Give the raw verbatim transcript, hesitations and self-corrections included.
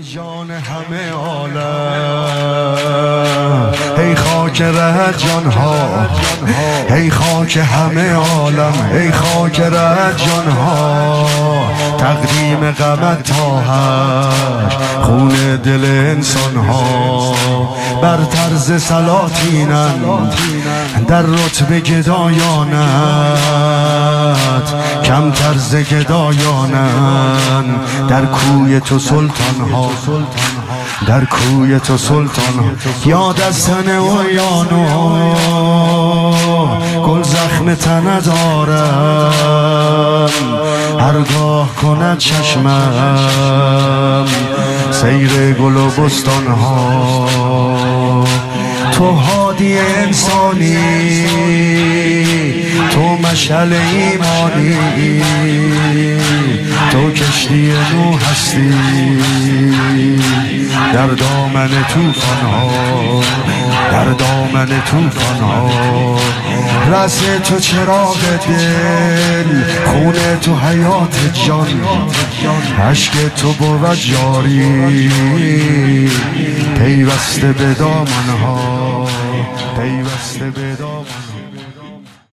جان همه عالم، ای خاک ره جان ها، ای خاک همه عالم، ای خاک ره جان ها. تقدیم غمت تا حشر خون دل انسان ها، بر طرز سلاطینند در رتبه گدایانت، کم طرز گدایانند در کوی تو سلطان ها، در کوی تو سلطان ها. یاد از تن اویانو گل زخم تن دارم، هرگاه کند چشمم سیر گل و بستان ها. تو هادی انسانی، تو مشعل ایمانی، تو کشتی نوح هستی در دامن طوفان ها، در دامن طوفان ها. رس تو چراغ دل، خون تو حیات جان، اشک تو بود جاری پیوسته به دامن ها، پیوسته به دامن ها.